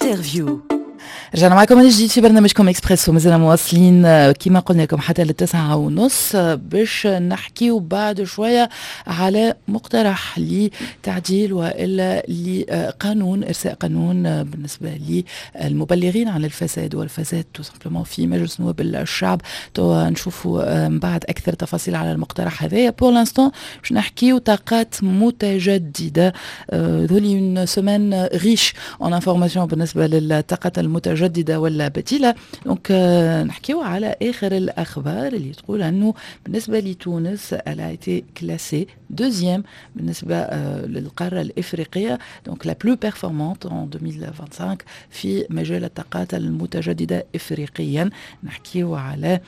انترفيو. رجعنا معكم من جديد في برنامجكم اكسبريسو. مازلنا مواصلين كما قلنا لكم حتى ل9:30 باش نحكيو بعد شويه على مقترح لتعديل والا لقانون ارساء قانون بالنسبه للمبلغين عن الفساد والفساد تو سامبلومون في مجلس نواب الشعب. تو نشوفوا من بعد اكثر تفاصيل على المقترح هذايا. بور لانستون باش نحكيو طاقات متجدده. ذولي اون سيمين ريش اون انفورماسيون بالنسبه للطاقات المتجدده ولا بديلة. دونك نحكيو على آخر الأخبار اللي تقول أنه بالنسبة لتونس elle a été classée deuxième بالنسبة للقارة الإفريقية donc la plus performante en 2025 في مجال الطاقات المتجددة إفريقيا. نحكيو على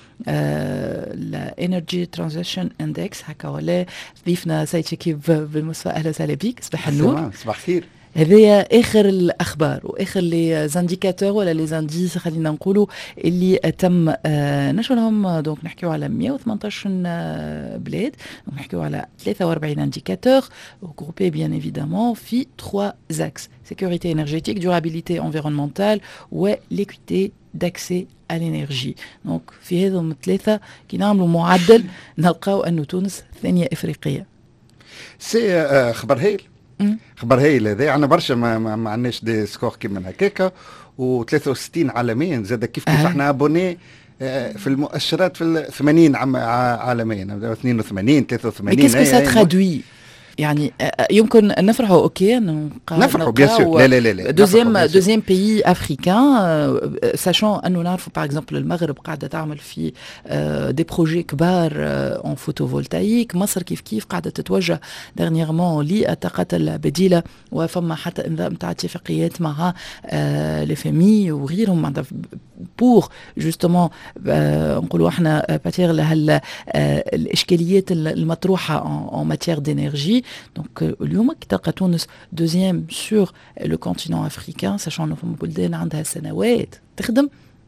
ال Energy Transition Index هكا ولا ضيفنا سيد شكيب بالمصفى. أهلا وسهلا بك. صباح النور. صباح الخير. هذه اخر الاخبار واخر لي زانديكاتور ولا لي زانديس خلينا نقولوا اللي تم نشرهم. دونك نحكيو على 118 بلاد. دونك نحكيو على 43 انديكاتور وغروبي بيان ايفيدامون في 3 axes: sécurité énergétique, durabilité environnementale والايكويتي d'accès à l'énergie. دونك في هذم الثلاثه كي نعملوا معدل نلقاو انه تونس ثانيه افريقيه. سي خبر هايل. خبر هايل هذا. عندنا برشا ما عندناش دي سكور كيما هكاكا و63 عالميا زاد كيف احنا ابوني في المؤشرات في 80 عالميا 82 83. كيف سا ترادوي يعني يمكن نفرحوا اوكي نفرحوا بيان سور. لا دوزيام بيي افريكان ساشون انه نعرفوا باغ اكزومبل المغرب قاعده تعمل في دي بروجي كبار اون فوتوفولتايك. مصر كيف قاعده تتوجه ديرنييرمون للطاقات البديله وفما حتى انضاء نتاع اتفاقيات مع لي وغيرهم معناتها بور جوستومون نقولوا احنا باتير لهال الاشكاليات المطروحه اون ماتيير دينيرجي. دونك اليوم كي تلقى تونس دوزيام سور لو كونتينون افريكان ساشون انه فما بلدان عندها سنوات تخدم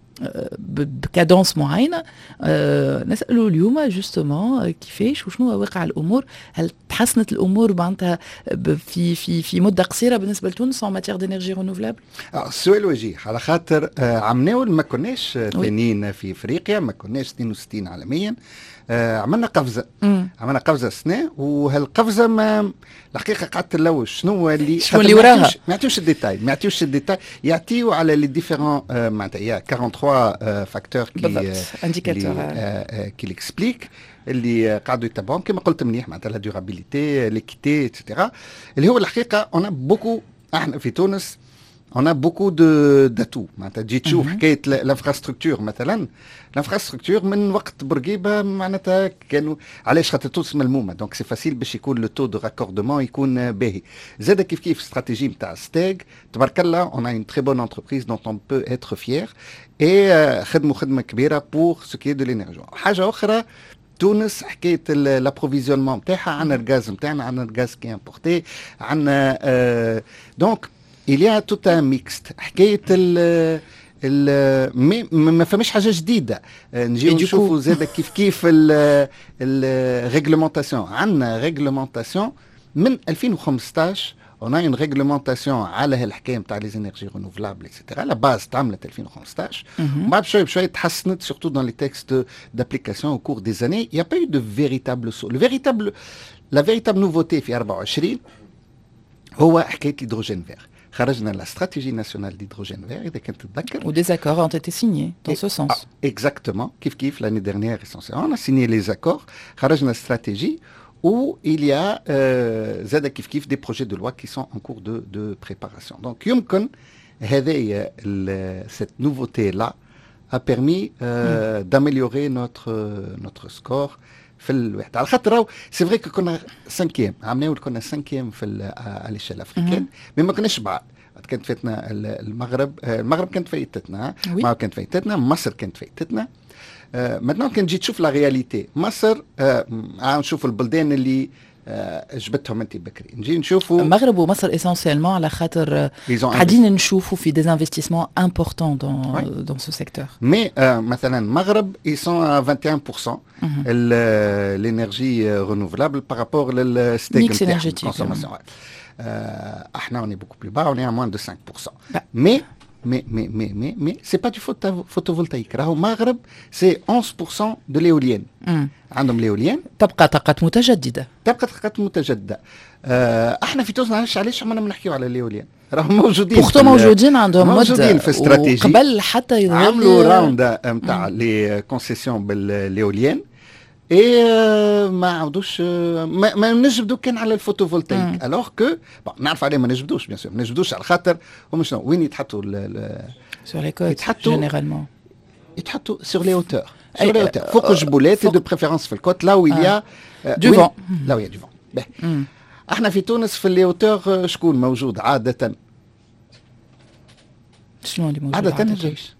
بكادونس معينه. نسالوا اليوم جوستومون كيفاش وشنو واقع الامور. هل تحسنت الامور معناتها في مده قصيره بالنسبه لتونس en matière d'énergie renouvelable؟ السؤال وجيه على خاطر عمناول ما كناش ثانيين في افريقيا، ما كناش 62 عالميا. عملنا قفزه سنه وهالقفزه ما الحقيقه قعدت نلوش شنو اللي وراها. ما يعطيوش الديتاي يعطيو على لي ديفيرون معناتها 43 فاكتور كي انديكاتور كي ليكسبليك اللي قاعدوا يتبعون كما قلت منيح معناتها لا دورابيليتي ليكيتي اتسيتيرا اللي هو الحقيقه انا بوكو احنا في تونس on a beaucoup d'atouts. معناتها تجي تشوف حكايه الانفراستركتور مثلا. الانفراستركتور من وقت بورقيبه معناتها كانوا علاش خاطر تونس ملمومه دونك سي فاسيل باش يكون لو تو دو راكوردمون يكون باهي. زاد كيف استراتيجي نتاع ستاج تبارك الله اون اون تري بون انتربريز دونت اون بو اتر فيير اي خدمه كبيره بور سو كي دو لينيرجي. حاجه اخرى تونس حكايه لابروفيزيونمون نتاعها عندنا الغاز نتاعنا عندنا الغاز كي امبورتي عندنا دونك il y a tout un mixte. حكايه ما فماش حاجه جديده. نجيو نشوفوا زاد كيف الريغلومونطاسيون. عندنا ريغلومونطاسيون من 2015 on a une réglementation على هالحكايه نتاع لي زينيرجي رينوفلابل اكسيتيرا. لا باز تعملت 2015 بعد بشوي تحسنت سورتو dans les textes d'application au cours des années. Il n'y a pas eu de véritable saut. La véritable nouveauté في 24 هو حكايه الهيدروجين فير. خرجنا لا استراتيجي ناسيونال ديدروجين فير اذا كنت تتذكر. Ou des accords ont été signés dans ce sens. Exactement. كيف l'année dernière essentiellement on a signé les accords. خرجنا استراتيجي où il y a زاد كيف des projets de loi qui sont en cours de préparation. Donc يمكن هذه cette nouveauté là a permis d'améliorer notre score في الوحده. على خاطر سي فري كنا 5 عملنا كنا 5 في على الشال الافريكان مي ما كناش بعد. كانت فاتنا المغرب كانت فايتتنا ما كانت فايتتنا مصر كانت فايتتنا. maintenant كان جيت تشوف لا رياليتي مصر نشوف البلدان اللي جبتهم انت بكري. نجي نشوفوا المغرب ومصر اسونسيالمون على خاطر قاعدين نشوفوا في دي انفستيسمون امبورطون دون سو سيكتور. مي مثلا المغرب ils sont à 21% l'énergie renouvelable par rapport للستيك نتاع consommation. احنا on est beaucoup plus bas, on est à moins de 5%. Mais mais c'est pas du photovoltaïque. راهو المغرب c'est 11% de l'éolienne. عندهم l'éolienne. تبقى طاقات متجددة. احنا في تونس علاش عمرنا ما نحكيو على l'éolienne. راهم موجودين. بورتو موجودين عندهم موجودين في استراتيجي. قبل حتى يظهر عملوا راوند نتاع لي كونسيسيون بالليوليان. ما عاودوش ما نجبدوا كان على الفوتوفولتايك الوغ كو نعرف عليه ما نجبدوش بيان سور ما نجبدوش على خاطر هما شنو وين يتحطوا سور لي كوت جينيرالمون يتحطوا سور لي هوتور سور لي هوتور فوق الجبولات دو بريفيرونس في الكوت لا ويليا دو فون لا ويليا دو فون. احنا في تونس في لي هوتور شكون موجود عاده؟ شنو اللي موجود عاده الجيش.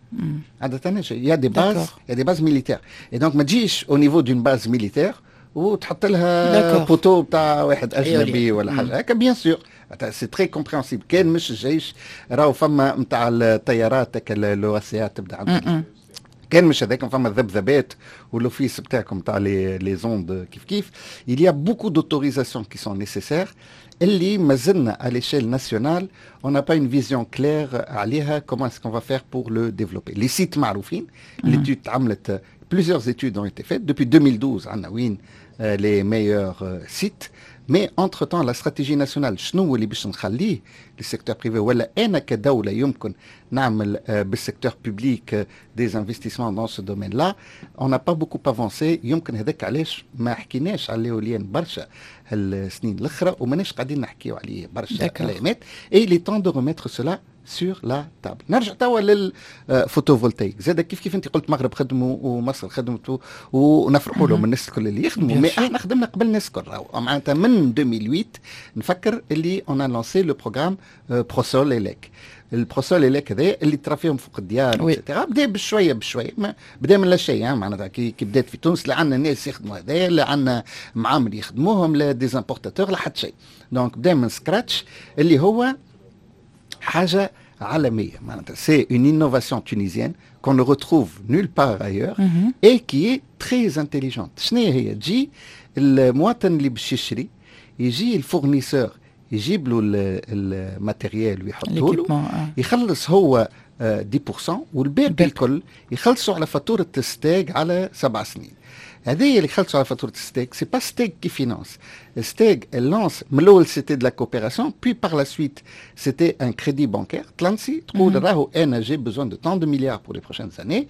Il y a des bases militaires. Et donc, ما تجيش au niveau d'une base militaire وتحط لها بوتو بتاع واحد أجنبي ولا حاجة هكا bien sûr. C'est très compréhensible. كان مش الجيش راهو فما نتاع الطيارات هكا الواسعات تبدا عندهم. كان مش هذاك فما الذبذبات والأوفيس بتاعكم تاع لي زوند كيف. Il y a beaucoup d'autorisations qui sont nécessaires. اللي مازلنا à l'échelle nationale on n'a pas une vision claire عليها comment est-ce qu'on va faire pour le développer. Les sites معروفين. L'étude عملت plusieurs études ont été faites depuis 2012 عندنا وين les meilleurs sites. Mais entre-temps la stratégie nationale شنو اللي باش نخليه للسيكتور بريفي ولا انا كدولة يمكن نعمل بالسيكتور بوبليك des investissements dans ce domaine-là. On n'a pas beaucoup avancé. يمكن هذاك علاش ما حكيناش على الاوليان برشا السنين الاخرى وماناش قاعدين نحكيو عليه برشا كلمات. Et il est temps de remettre cela sur la table. نرجع توا للفوتوفولتايك زاد كيف انت قلت المغرب خدموا ومصر خدمت ونفرحوا لهم الناس الكل اللي يخدموا. مي احنا خدمنا قبل الناس الكل معناتها من 2008 نفكر اللي اون ا لانسي لو بروغرام بروسول إليك. البروسول إليك هذا اللي ترى فيهم فوق الديار اكسترا بدا بشويه بدا من لا شيء معناتها كي بدات في تونس لا عندنا ناس يخدموا هذا لا عندنا معامل يخدموهم لا ديزامبورتاتور لا حتى شيء. دونك بدا من سكراتش اللي هو حاجة عالمية معناتها c'est une innovation tunisienne qu'on ne retrouve nulle part ailleurs et qui est très intelligente. شنو هي؟ تجي المواطن اللي باش يشري يجي الفورنيسور يجيب له الماتيريال ويحطه له يخلص هو 10% والباقي الكل يخلصوا على فاتورة الستاج على 7 سنين. هذه اللي خلصوا على فاتورة ستيك سي با ستيك qui finance. ستيك lance من الأول c'était de la coopération puis par la suite c'était un crédit bancaire. تلانسي تقول راهو أنا j'ai besoin de tant de milliards pour les prochaines années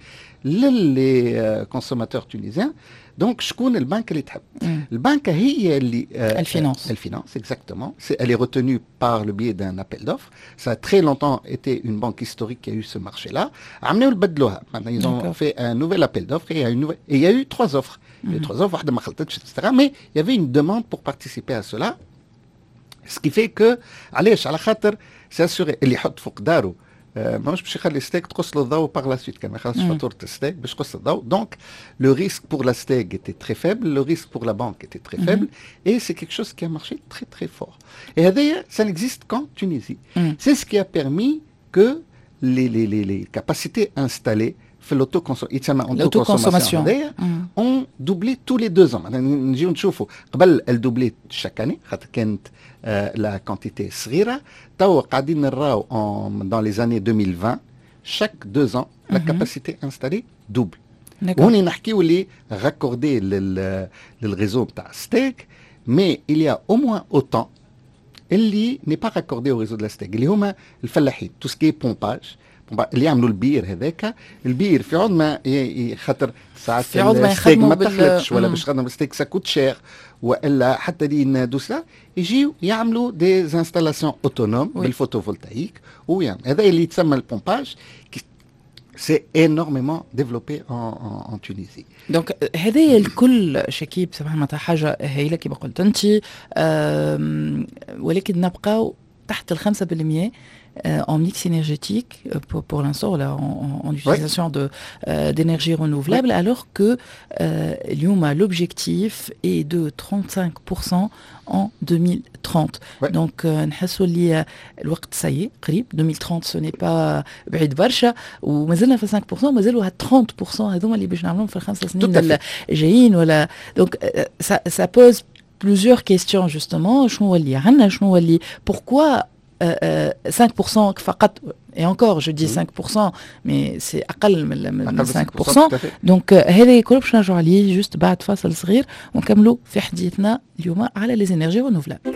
للي consommateurs tunisiens. Donc شكون البنك اللي تحب؟ البنك هي اللي الفينانس exactement. Elle est retenue par le biais d'un appel d'offres. Ça a très longtemps été une banque historique qui a eu ce marché-là. عملوا البدلوها. Maintenant ils ont fait un nouvel appel d'offres et il y a eu 3 offres. Les 3 offres واحدة ما خلطتش etc. Mais il y avait une demande pour participer à cela. Ce qui fait que علاش على خاطر s'assurer اللي يحط فوق داره ماهوش باش يخلي ستيك تقص له الضوء باغ لا سويت كان ما يخلصش فاتوره الستيك باش تقص الضوء. دونك لو ريسك بور لا ستيك était très faible, le risque pour la banque était très faible et c'est quelque chose qui a marché très très fort. Et هذايا ça n'existe qu'en Tunisie. C'est ce qui a permis que les capacités installées في l'autoconsommation هذايا ont doublé tous les 2 ans. نجيو نشوفوا قبل الدوبلي chaque année خاطر كانت la quantité صغيرة. توا قاعدين نراو dans les années 2020 chaque 2 ans la capacité installée double. وهنا نحكيو اللي raccordé للريزو بتاع ستيك mais il y a au moins autant اللي n'est pas raccordé au réseau de la ستيك اللي هما الفلاحين tout ce qui est pompage اللي يعملوا البير هذاك. البير في عود ما خاطر ساعات الستيك ما تخلطش ولا باش خدم الستيك ساكوت شير والا حتى اللي ندوسها يجيو يعملوا دي انستالاسيون اوتونوم بالفوتوفولتايك ويعني هذا اللي يتسمى البومباج. C'est énormément développé en Tunisie. Donc هذه الكل شكيب سبحان حاجة هايلة كما قلت أنت ولكن نبقى تحت 5% en mix énergétique pour l'instant là, en utilisation d'énergie renouvelable alors que l'objectif est de 35% en 2030. Donc نحسوا اللي الوقت سيء قريب 2030 ce n'est pas بعيد برشا ومازلنا في 5% ومازالوا 30% هذوما اللي باش نعملوهم في ال5 سنين الجايين ولا. Donc ça pose plusieurs questions justement. شنو اللي عندنا شنو اللي pourquoi 5% فقط. Et encore, je dis 5%, mais c'est أقل من 5%. Donc هذا كله باش نرجعوا عليه juste بعد فاصل صغير ونكملوا في حديثنا اليوم على les énergies renouvelables.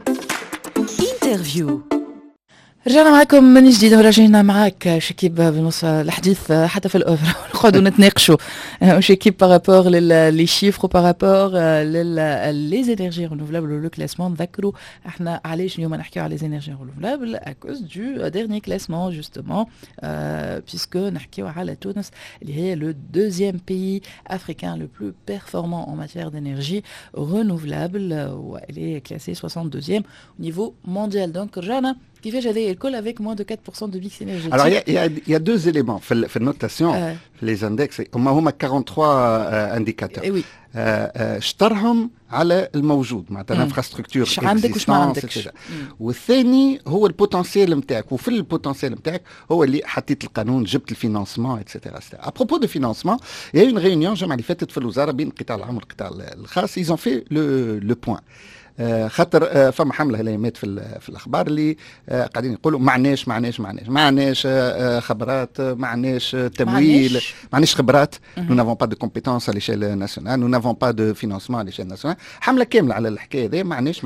Interview. رجعنا معكم من جديد وراجعين معاك شكيب بنص الحديث حتى في الأوفر نقعدوا نتناقشوا شكيب بارابور لي شيفر بارابور لي انرجي رينوفلابل لو كلاسمون. نذكروا احنا علاش اليوم نحكيو على لي انرجي رينوفلابل اكوز دو ديرني كلاسمون جوستومون بيسكو نحكيو على تونس اللي هي لو دوزيام بيي افريكان لو بلو بيرفورمون en matière d'énergie renouvelable elle est classée 62e au niveau mondial. Donc رجعنا كيفاش هذا الكل avec moins de 4% de mix énergétique. Alors il y a deux éléments في النوتاسيون les index هما 43 indicateurs. Oui. اشترهم على الموجود معناتها الانفراستركتور ايش عندك وش ما عندكش. والثاني هو البوتنسيال نتاعك وفي البوتنسيال نتاعك هو اللي حطيت القانون جبت الفينانسمون اتسيتيرا. ا بروبو دو فينانسمون il y a eu une réunion الجمعه اللي فاتت في الوزاره بين القطاع العام والقطاع الخاص. ils ont fait le point. خاطر فما حمله الايامات في الاخبار اللي قاعدين يقولوا معناش خبرات معناش تمويل معناش خبرات. nous n'avons pas de compétences à l'échelle nationale, nous n'avons pas de financement à l'échelle nationale. حمله كامله على الحكايه هذه معناش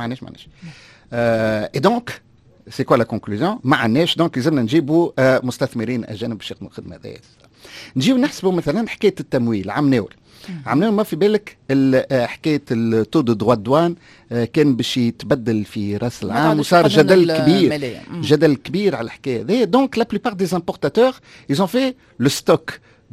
et donc c'est quoi la conclusion؟ معناش دونك لازمنا نجيبوا مستثمرين اجانب باش يخدموا الخدمه هذه. نجيو نحسبوا مثلا حكايه التمويل عمناول ما في بالك حكايه التو دو دروا دوان كان باش يتبدل في راس العام وصار جدل كبير على الحكايه هذه. دونك لا بلوبار دي امبورتاتور ils ont fait le stock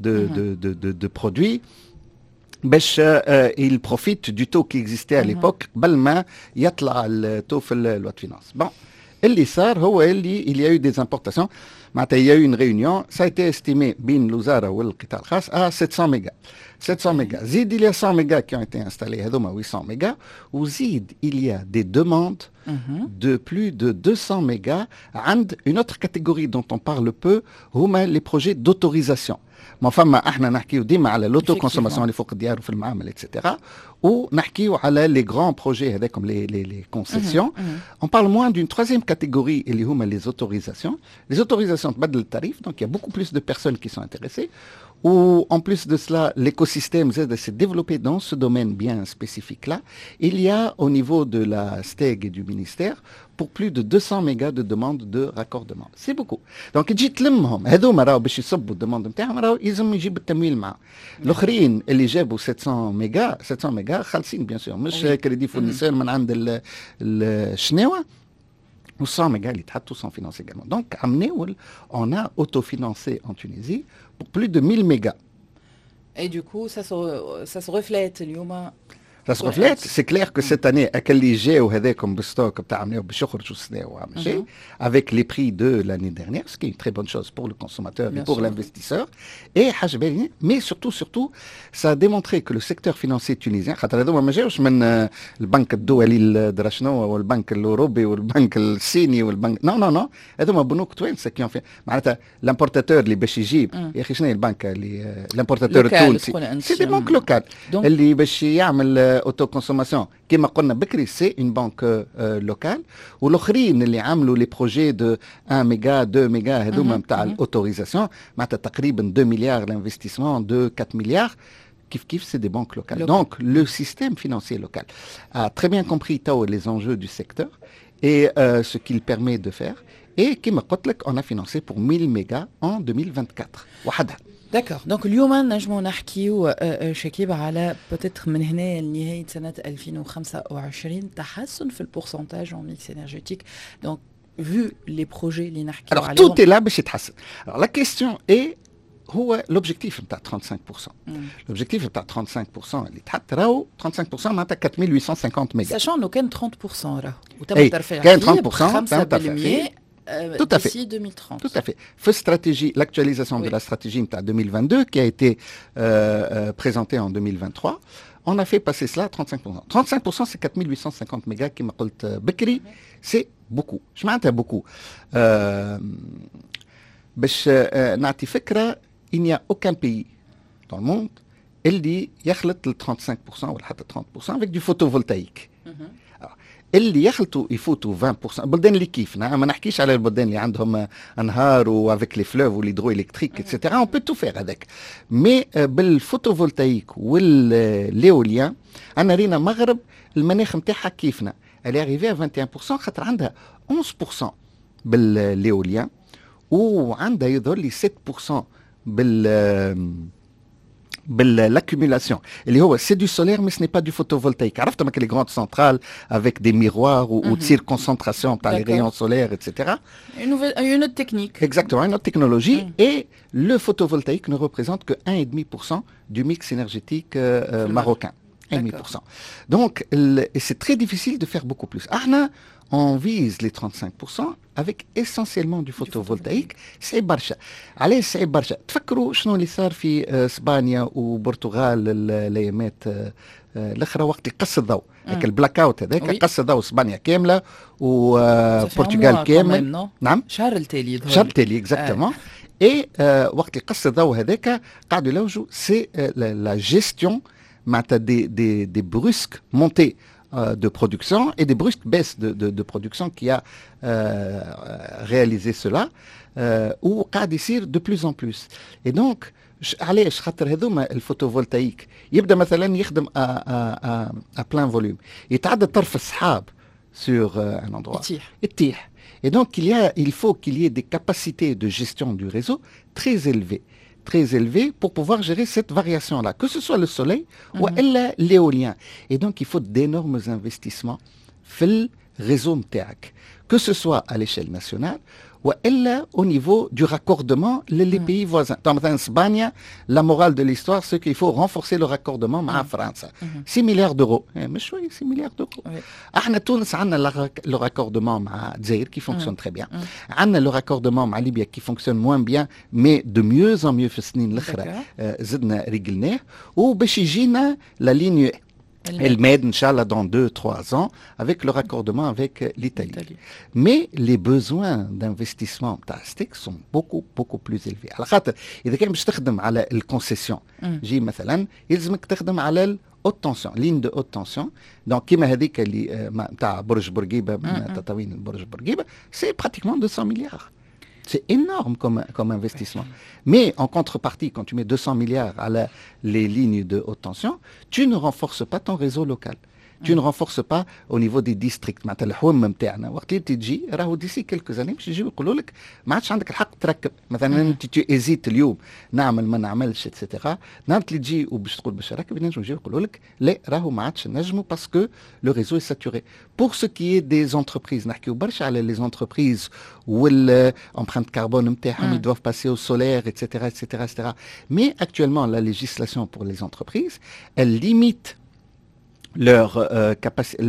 de produits باش il profite du taux qui existait à l'époque قبل ما يطلع التو في الوات فينانس. بون اللي صار هو اللي il y a eu des importations معناتها il y a eu une réunion ça a été estimé بين الوزاره والقطاع الخاص à 700 mégas. 700 mégas. Zid, il y a 100 mégas qui ont été installés, 800 mégas. Ou Zid, il y a des demandes de plus de 200 mégas. And une autre catégorie dont on parle peu, les projets d'autorisation. ما فما احنا نحكيو ديما على l'autoconsomation اللي فوق الديار وفي المعامل اتسيتيرا ونحكيو على les grands projets هذاكم les concessions. On parle moins d'une troisième catégorie اللي هما les autorisations. Les autorisations تبدل التاريف, donc il y a beaucoup plus de personnes qui sont intéressées. Ou en plus de cela, l'écosystème s'est développé dans ce domaine bien spécifique-là. Il y a au niveau de la STEG et du ministère pour plus de 200 mégas de demandes de raccordement. C'est beaucoup. Donc, تجي تلمهم هذوما راهو باش يصبوا الديموند نتاعهم راهو يلزم يجيب التمويل معاه. الآخرين اللي جابوا 700 mégas خالصين bien sûr مش كريدي فورنيسور من عند الشناوة. Ou 100 mégas, ils sont financés également. Donc, à Mnéoul, on a autofinancé en Tunisie pour plus de 1000 mégas. Et du coup, ça se reflète. Ça se reflète. C'est clair que cette année, avec les prix de l'année dernière, ce qui est une très bonne chose pour le consommateur et pour l'investisseur. Et, mais surtout, ça a démontré que le secteur financier tunisien, le banque الدولي الدرشنو والبنك الأوروبي والبنك الصيني والبنك non هذوما بنوك توانسة qui ont fait معناتها l'importateur اللي باش يجيب يا أخي شنو البنك اللي l'importateur التونسي c'est des banques locales اللي باش يعمل autoconsommation كما قلنا بكري سي une banque locale والاخرين اللي عملوا لي بروجي دو 1 ميجا 2 ميجا هذوما نتاع الاوتوريزاسيون معناتها تقريبا 2 مليار l'investissement de 4 milliards kif c'est des banques locales. Donc le système financier local a très bien compris les enjeux du secteur et ce qu'il permet de faire et كما قلت لك on a financé pour 1000 mégas en 2024 وحدها. D'accord. Donc اليوم نجمو نحكيو شكيب على peut-être من هنا لنهاية سنة 2025 تحسن في البورسنتاج en mix énergétique. Donc vu les projets اللي نحكيو عليهم. Alors tout est là باش يتحسن. Alors la question est هو l'objectif نتاع 35%. L'objectif نتاع 35% اللي تحط راهو 35% معناتها 4850 ميجا. Sachant انه كان 30% راهو وتم الترفيه كان 30% تم الترفيه. Tout à fait. D'ici 2030. Tout à fait. Stratégie, l'actualisation de la stratégie de 2022 qui a été présentée en 2023, on a fait passer cela à 35%. 35% c'est 4850 mégas qui m'a dit Bekri, c'est beaucoup. Je m'entends beaucoup. نعطي فكرة il n'y a aucun pays dans le monde اللي يخلط le 35% ou le 30% avec du photovoltaïque. اللي يخلطوا يفوتوا 20%. البلدان اللي كيفنا، ما نحكيش على البلدان اللي عندهم انهار وافيك لي فلوف والهيدرو الكتريك اتسيتيرا، اون بو تو فير هذاك. مي بالفوتوفولتايك والايوليان انا رينا مغرب المناخ نتاعها كيفنا، اللي اريفي 21% خاطر عندها 11% بالايوليان وعندها يظهر لي 7% l'accumulation. C'est du solaire, mais ce n'est pas du photovoltaïque. Alors, tu as les grandes centrales avec des miroirs où tire concentration par les rayons solaires, etc. Une autre technique. Exactement, une autre technologie. Et le photovoltaïque ne représente que 1,5% du mix énergétique marocain. 1,5%. Donc, c'est très difficile de faire beaucoup plus. On vise les 35% avec essentiellement du photovoltaïque. C'est برشا. علاش c'est برشا؟ تفكروا شنو اللي صار في اسبانيا وبرتغال الايامات الاخرى وقت قص الضوء، هيك البلاك اوت هذاك قص الضوء اسبانيا كامله وبرتغال كامل. نعم شهر التالي اكزاكتومون. اي وقت قص الضوء هذاك قاعدوا يلوجوا سي لا جيستيون معناتها دي بروسك مونتي de production et des brusques baisses de production qui a réalisé cela ou قاعد يصير de plus en plus. Et donc علاش؟ خاطر هذوما الفوتوفولتايك يبدا مثلا يخدم à plein volume، يتعدى طرف السحاب sur un endroit يتيح. Et donc il faut qu'il y ait des capacités de gestion du réseau très élevées pour pouvoir gérer cette variation-là, que ce soit le soleil ou l'éolien. Et donc, il faut d'énormes investissements dans le réseau MTAC, que ce soit à l'échelle nationale ou au niveau du raccordement les pays voisins. Dans l'Espagne, la morale de l'histoire, c'est qu'il faut renforcer le raccordement avec la France. 6 milliards d'euros. Mais 6 milliards d'euros. À Tunis, on a le raccordement avec Zaïre qui fonctionne très bien. On a le raccordement avec Libye qui fonctionne moins bien, mais de mieux en mieux في السنين الأخرى زدنا رجلناه. وباش يجينا la ligne Elle-Med, Inch'Allah, dans 2-3 ans, avec le raccordement avec l'Italie. Mais les besoins d'investissement plastique sont beaucoup plus élevés. Alors, إذا كان باش تخدم على الكونسيسيون، جي مثلا يلزمك تخدم على الهوت تونسيون، لين دو هوت تونسيون. دونك كيما هذيك اللي نتاع برج بورقيبه من تطاوين برج بورقيبه، سي براتيكمون 200 مليار. C'est énorme comme investissement. Mais en contrepartie, quand tu mets 200 milliards à les lignes de haute tension, tu ne renforces pas ton réseau local. Tu ne renforces pas au niveau des districts. معناتها الحوم نتاعنا وقت اللي تجي راهو ديسي كلكو زاني باش يجيو يقولوا لك ما عادش عندك الحق تركب. مثلا انت تيزيت اليوم نعمل ما نعملش اتسيتيرا، نهار اللي تجي وباش تقول باش نركب ينجموا يجيو يقولوا لك لا راهو ما عادش نجموا باسكو لو ريزو est saturé. Pour ce qui est des entreprises نحكيو برشا على les entreprises والempreinte carbone نتاعهم ils doivent passer au solaire etc. Mais actuellement la législation pour les entreprises elle limite leur capacité,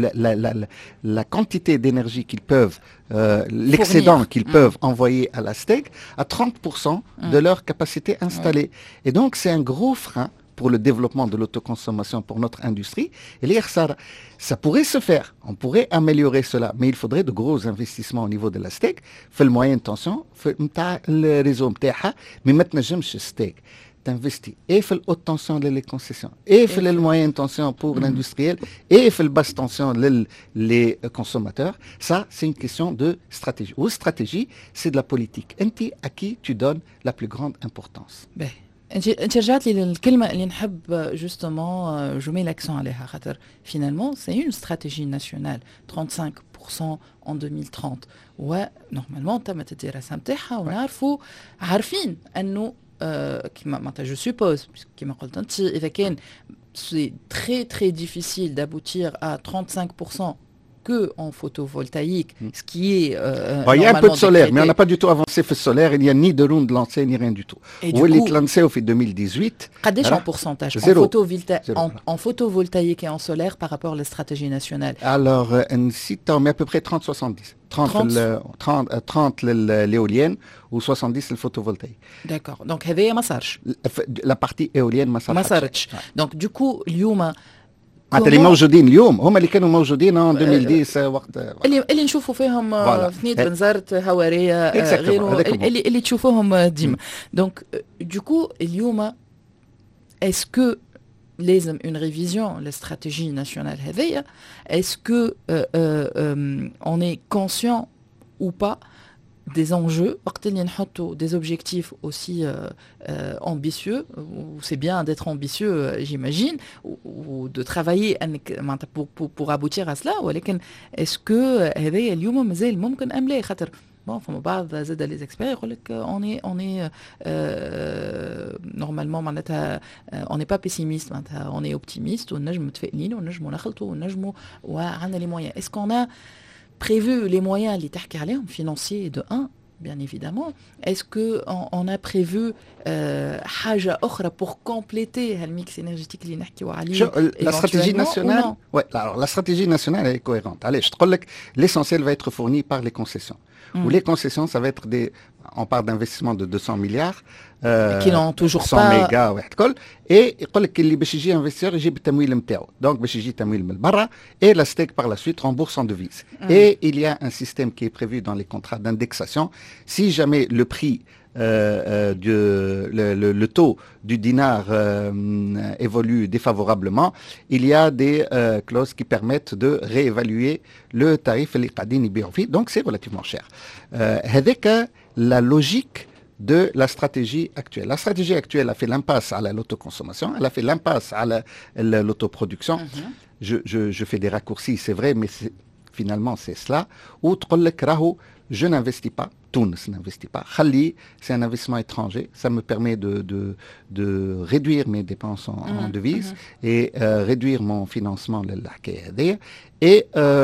la quantité d'énergie qu'ils peuvent, l'excédent qu'ils peuvent envoyer à la STEG à 30% de leur capacité installée. Et donc c'est un gros frein pour le développement de l'autoconsommation pour notre industrie. Et ça pourrait se faire, on pourrait améliorer cela, mais il faudrait de gros investissements au niveau de la STEG, fait le moyen de tension, fait le réseau MTAH, mais maintenant j'aime ce STEG. T'investis et fait haute tension les concessions et fait le moyen tension pour l'industriel et fait le basse tension les consommateurs. Ça c'est une question de stratégie. Ou stratégie c'est de la politique. À qui tu donnes la plus grande importance. انت رجعت لي للكلمه اللي نحب جوستومون جو مي لاكسون عليها، خاطر فينالمون سي اون استراتيجي ناسيونال 35% en 2030 ونورمالمون تمت الدراسه نتاعها ونعرفوا عارفين انه كما معناتها جو سوبوز كما قلت انت اذا كان سي تري تري ديفيسيل d'aboutir à 35% que en photovoltaïque, ce qui est il y a un peu de solaire, mais on n'a pas du tout avancé sur le solaire, il n'y a ni de round lancé, ni rien du tout. Et du coup, lancé au fait 2018. Déjà en pourcentage, en photovoltaïque et en solaire par rapport à la stratégie nationale. Alors, on met à peu près 30-70. 30 l'éolienne ou 70 le photovoltaïque. D'accord. Donc, la partie éolienne, donc, du coup, اليوم اللي موجودين اليوم هم اللي كانوا موجودين 2010 وقت اللي نشوفوا فيهم فنيد بنزرت هواريه غيره اللي تشوفوهم ديما. دونك دوكو اليوم اسكو لازم une révision la stratégie nationale هذيا. Est-ce que on est conscient ou pas des enjeux, وقت اللي نحطوا des objectifs aussi ambitieux, ou c'est bien d'être ambitieux, j'imagine, ou de travailler pour aboutir à cela, ولكن est-ce que هذايا اليوم مازال ممكن أم لا؟ خاطر bon, فما بعض زاد les experts يقول لك on est normalement معناتها on n'est pas pessimiste, معناتها on est optimiste ونجم متفائلين ونجموا نخلطوا ونجموا وعندنا les moyens. Est-ce qu'on a prévu les moyens اللي تحكي عليهم financiers de un, bien évidemment. Est-ce qu'on a prévu حاجة أخرى pour compléter le mix énergétique اللي نحكيو عليه la stratégie nationale, ouais, alors la stratégie nationale elle est cohérente. Allez, je te dis que l'essentiel va être fourni par les concessions. Ou les concessions, ça va être on parle d'investissement de 200 milliards. qui n'ont toujours 100 pas. mégas واحد كل. Et يقول لك اللي باش يجي انفستيور يجيب التمويل نتاعو. Donc باش يجي تمويل من برا et la STEC par la suite rembourse en devise. Et il y a un système qui est prévu dans les contrats d'indexation. Si jamais le prix le taux du dinar évolue défavorablement, il y a des clauses qui permettent de réévaluer le tarif اللي قاعدين يبيعوا فيه. Donc c'est relativement cher. هذاك la logique de la stratégie actuelle. La stratégie actuelle a fait l'impasse à l'autoconsommation, elle a fait l'impasse à l'autoproduction. Je fais des raccourcis, c'est vrai, mais finalement c'est cela. Ou je n'investis pas, Tunis n'investit pas. Khali, c'est un investissement étranger, ça me permet de réduire mes dépenses en devises et réduire mon financement et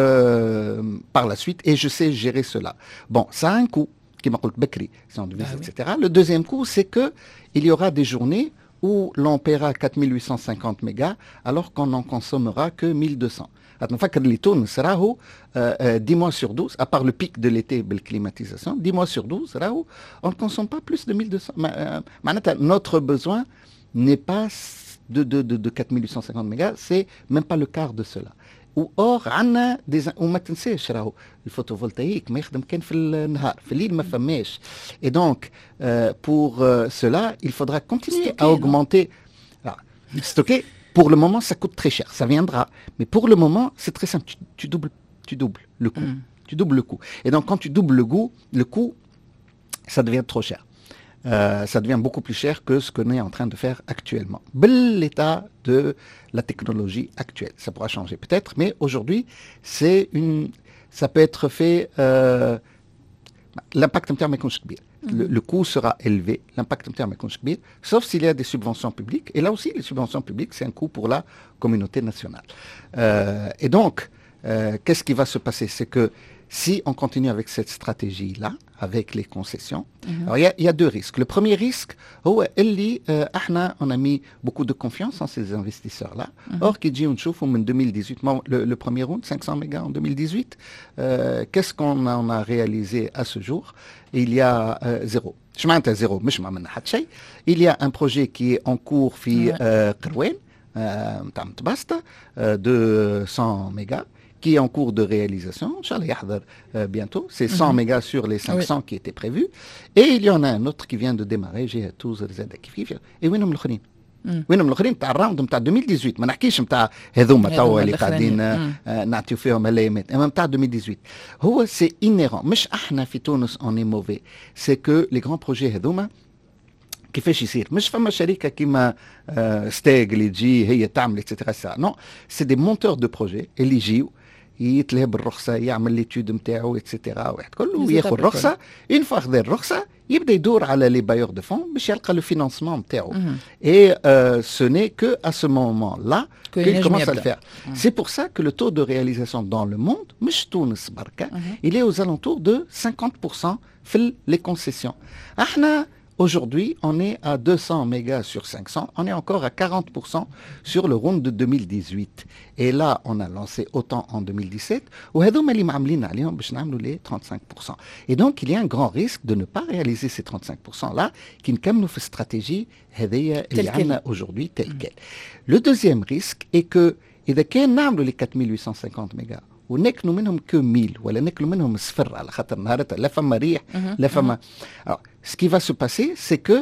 par la suite, et je sais gérer cela. Bon, ça a un coût. Qui m'a dit c'est en devise, etc. Le deuxième coup, c'est que il y aura des journées où l'on paiera 4850 mégas alors qu'on n'en consommera que 1200. Les tournes sera 10 mois sur 12, à part le pic de l'été de climatisation, 10 mois sur 12, on ne consomme pas plus de 1200. Notre besoin n'est pas de 4850 mégas, c'est même pas le quart de cela. Or, عندنا وما تنساش راهو الفوتوفولtaïque ما يخدم كان في النهار في الليل ما فماش. Et donc pour cela il faudra continuer à augmenter. Alors, stocker pour le moment ça coûte très cher, ça viendra, mais pour le moment c'est très simple, tu doubles le coût. Tu doubles le coût. Et donc quand tu doubles le coût ça devient trop cher. Ça devient beaucoup plus cher que ce qu'on est en train de faire actuellement. L'état de la technologie actuelle. Ça pourra changer peut-être, mais aujourd'hui, ça peut être fait... l'impact interne est كبير. Le coût sera élevé, l'impact interne est كبير, sauf s'il y a des subventions publiques. Et là aussi, les subventions publiques, c'est un coût pour la communauté nationale. Et donc, qu'est-ce qui va se passer? C'est que si on continue avec cette stratégie-là, avec les concessions, alors il y a deux risques. Le premier risque, on a mis beaucoup de confiance en ces investisseurs-là. Or, qui dit en 2018, le premier round, 500 mégas en 2018, qu'est-ce qu'on en a réalisé à ce jour? Il y a zéro. Il y a un projet qui est en cours, Qrouin, de 100 mégas, qui est en cours de réalisation, bientôt, c'est 100 mégas sur les 500 qui étaient prévus, et il y en a un autre qui vient de démarrer, j'ai tous et وينهم الآخرين؟ وينهم الآخرين تاع الراوند نتاع 2018 ما نحكيش نتاع هذوما توا اللي قاعدين نعطيو فيهم الايامات اما نتاع 2018 هو سي انيرون مش احنا في تونس اوني موفي سي كو لي غران بروجي هذوما كيفاش يصير مش فما شركه كيما ستيغ اللي تجي هي تعمل اتسيتيرا نو سي دي مونتور دو بروجي اللي يجيو يتلهب الرخصه يعمل ليتود نتاعو اتسيتيرا واحد كله ياخذ الرخصه اون فوا خذ الرخصه يبدا يدور على لي بايور دو فون باش يلقى لو فينانسمون نتاعو et ce n'est que à ce moment-là qu'il commence à le faire. C'est pour ça que le taux de réalisation dans le monde مش تونس بركه il est aux alentours de 50% في les concessions. احنا Aujourd'hui, on est à 200 mégas sur 500. On est encore à 40% sur le round de 2018. Et là, on a lancé autant en 2017. Et donc, il y a un grand risque de ne pas réaliser ces 35%-là, qui ne comme nous fait stratégie aujourd'hui telle quelle. Le deuxième risque est que, إذا كان نعملوا les 4850 mégas, وناكلوا منهم que 1000 ولا ناكلوا منهم صفر على خاطر نهارتها لا فما ريح لا فما. Alors, ce qui va se passer, c'est que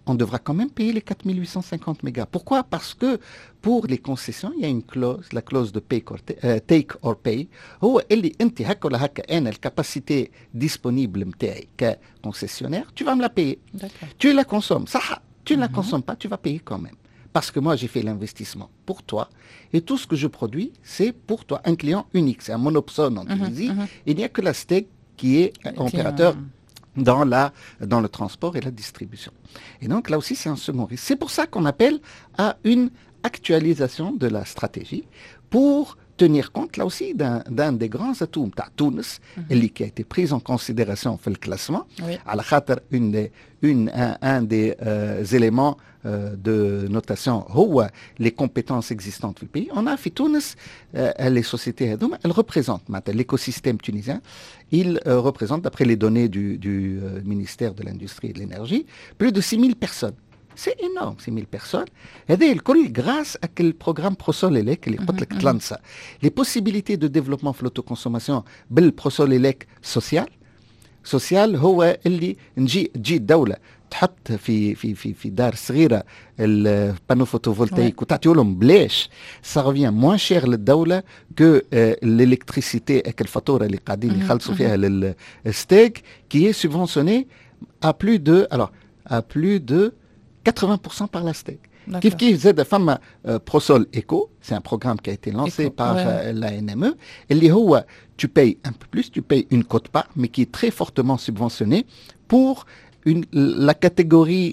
on devra quand même payer les 4850 mégas. Pourquoi? Parce que pour les concessions, il y a une clause, la clause de take or pay. هو اللي انت هكا ولا هكا انا الكاباسيتي disponible متاعي كconcessionnaire, tu vas me la payer. D'accord. Tu la consommes, صح. Tu ne la consommes pas, tu vas payer quand même. Parce que moi, j'ai fait l'investissement pour toi. Et tout ce que je produis, c'est pour toi. Un client unique. C'est un monopsone en Tunisie. Il n'y a que la STEC qui est opérateur dans le transport et la distribution. Et donc, là aussi, c'est un second risque. C'est pour ça qu'on appelle à une actualisation de la stratégie pour tenir compte, là aussi, d'un des grands atouts de Tunis, qui a été pris en considération dans le classement. Oui. À la khater, un des éléments de notation, les compétences existantes dans le pays. On a fait Tunis, les sociétés, elles représentent l'écosystème tunisien. Ils représentent, d'après les données du ministère de l'Industrie et de l'Énergie, plus de 6000 personnes. C'est énorme, 6000 personnes. Et grâce à quel programme ProSolElec, les possibilités de développement de l'autoconsommation, le ProSolElec social, هو اللي تجي الدولة تحط في دار صغيرة البانو فوتوفولتايك وتعطي لهم بلاش. Ça revient moins cher للدولة que l'électricité avec الفاتورة اللي قاعدين يخلصوا فيها للستيك qui est subventionné à plus de 80% par la STEC. Kif Z Fama Prosol Eco, c'est un programme qui a été lancé par la NME. Et tu payes un peu plus, tu payes une quote-part, mais qui est très fortement subventionnée pour la catégorie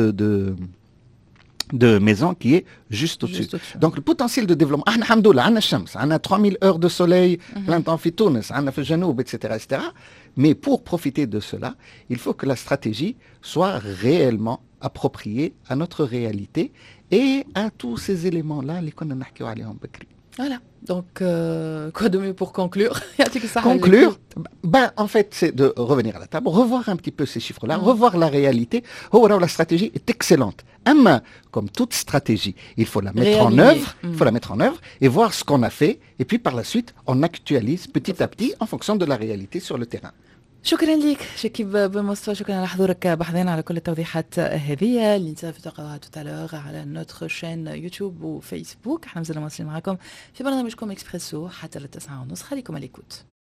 de maisons qui est juste au-dessus. Donc le potentiel de développement, alhamdoulilah, on a Shams, on a 3000 heures de soleil, plein temps fi Tunis, on a fait Janoub, etc. Mais pour profiter de cela, il faut que la stratégie soit réellement appropriée à notre réalité et à tous ces éléments-là, les qu'on a parlé en Bakri. Voilà. Donc, quoi de mieux pour conclure? Conclure, en fait, c'est de revenir à la table, revoir un petit peu ces chiffres-là, revoir la réalité. Oh, la stratégie est excellente. Comme toute stratégie, il faut la mettre en œuvre, et voir ce qu'on a fait. Et puis, par la suite, on actualise petit à petit en fonction de la réalité sur le terrain. شكرا لك شكيب بن مصطفى، شكرا على حضورك بحثنا على كل التوضيحات هذه اللي انت تلقاها توتالوغ على نوتر شين يوتيوب وفيسبوك. احنا مازلنا مواصلين معكم في برنامجكم اكسبريسو حتى للتسعة ونص. خليكم على الإيكوت.